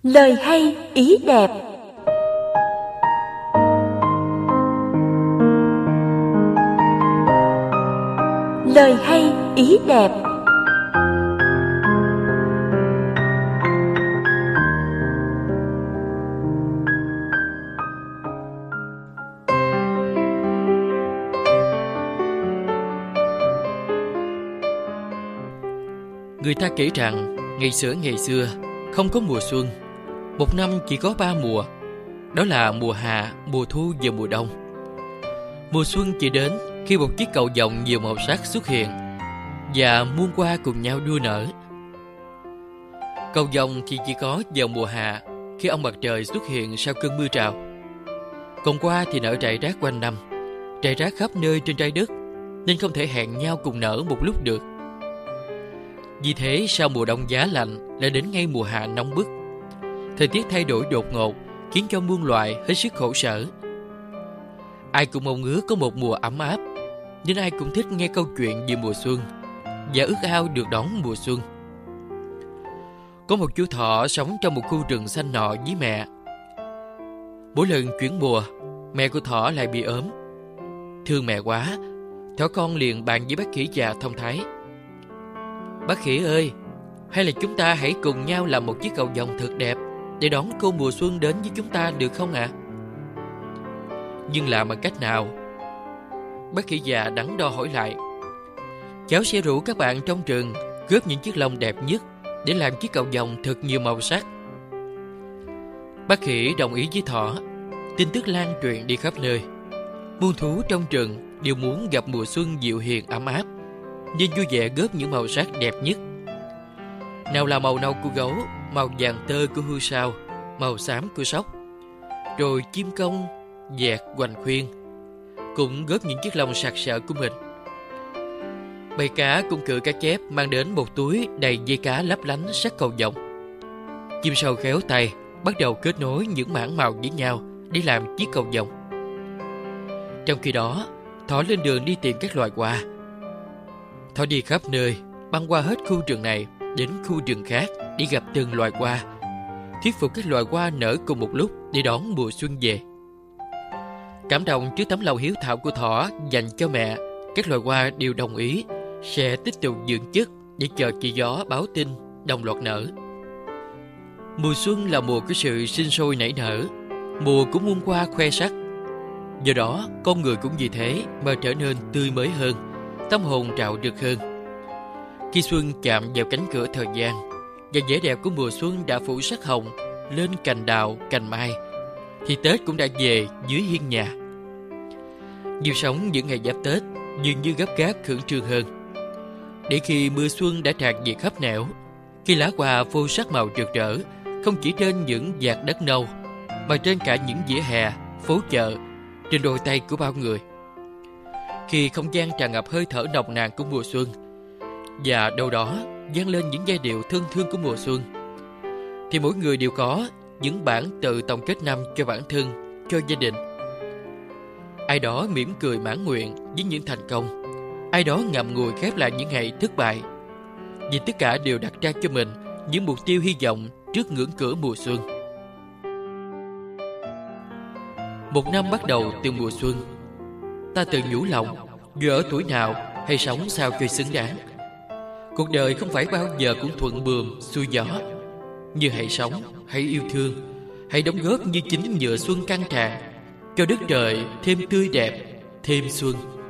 Lời hay ý đẹp. Lời hay ý đẹp. Người ta kể rằng ngày xưa không có mùa xuân. Một năm chỉ có 3 mùa, đó là mùa hạ, mùa thu và mùa đông. Mùa xuân chỉ đến khi một chiếc cầu vồng nhiều màu sắc xuất hiện và muôn hoa cùng nhau đua nở. Cầu vồng thì chỉ có vào mùa hạ, khi ông mặt trời xuất hiện sau cơn mưa trào. Còn hoa thì nở rải rác quanh năm, rải rác khắp nơi trên trái đất, nên không thể hẹn nhau cùng nở một lúc được. Vì thế sau mùa đông giá lạnh lại đến ngay mùa hạ nóng bức. Thời tiết thay đổi đột ngột khiến cho muôn loài hết sức khổ sở. Ai cũng mong ước có một mùa ấm áp, nên ai cũng thích nghe câu chuyện về mùa xuân và ước ao được đón mùa xuân. Có một chú thỏ sống trong một khu rừng xanh nọ với mẹ. Mỗi lần chuyển mùa, mẹ của thỏ lại bị ốm. Thương mẹ quá, thỏ con liền bàn với bác khỉ già thông thái: "Bác khỉ ơi, hay là chúng ta hãy cùng nhau làm một chiếc cầu vồng thật đẹp để đón cô mùa xuân đến với chúng ta được không ạ?" Nhưng làm bằng cách nào? Bác khỉ già đắn đo hỏi lại: "Cháu sẽ rủ các bạn trong rừng góp những chiếc lông đẹp nhất để làm chiếc cầu vồng thật nhiều màu sắc." Bác khỉ đồng ý với thỏ. Tin tức lan truyền đi khắp nơi. Muôn thú trong rừng đều muốn gặp mùa xuân dịu hiền ấm áp, nên vui vẻ góp những màu sắc đẹp nhất. Nào là màu nâu của gấu, màu vàng tơ của hươu sao, màu xám của sóc, rồi chim công, dẹt, hoành khuyên cũng góp những chiếc lông sặc sỡ của mình. Bầy cá cũng cựa cá chép mang đến một túi đầy dây cá lấp lánh sắc cầu vồng. Chim sâu khéo tay bắt đầu kết nối những mảng màu với nhau để làm chiếc cầu vồng. Trong khi đó, thỏ lên đường đi tìm các loài hoa. Thỏ đi khắp nơi, băng qua hết khu rừng này đến khu rừng khác để gặp từng loài hoa, thuyết phục các loài hoa nở cùng một lúc để đón mùa xuân về. Cảm động trước tấm lòng hiếu thảo của thỏ dành cho mẹ, các loài hoa đều đồng ý sẽ tích tụ dưỡng chất để chờ chị gió báo tin đồng loạt nở. Mùa xuân là mùa của sự sinh sôi nảy nở, mùa của muôn hoa khoe sắc. Do đó, con người cũng vì thế mà trở nên tươi mới hơn, tâm hồn rạo rực hơn. Khi xuân chạm vào cánh cửa thời gian và vẻ đẹp của mùa xuân đã phủ sắc hồng lên cành đào, cành mai, thì Tết cũng đã về dưới hiên nhà. Nhịp sống những ngày giáp Tết dường như gấp gáp khẩn trương hơn. Để khi mưa xuân đã tràn về khắp nẻo, khi lá hoa phô sắc màu rực rỡ không chỉ trên những vạt đất nâu, mà trên cả những vỉa hè, phố chợ, trên đôi tay của bao người. Khi không gian tràn ngập hơi thở nồng nàn của mùa xuân, và đâu đó vang lên những giai điệu thân thương của mùa xuân, thì mỗi người đều có những bản tự tổng kết năm cho bản thân, cho gia đình. Ai đó mỉm cười mãn nguyện với những thành công, ai đó ngậm ngùi khép lại những ngày thất bại, vì tất cả đều đặt ra cho mình những mục tiêu hy vọng trước ngưỡng cửa mùa xuân. Một năm bắt đầu từ mùa xuân, ta tự nhủ lòng dù ở tuổi nào hay sống sao cho xứng đáng. Cuộc đời không phải bao giờ cũng thuận buồm xuôi gió. Như hãy sống, hãy yêu thương, hãy đóng góp như chính nhựa xuân căng tràn, cho đất trời thêm tươi đẹp, thêm xuân.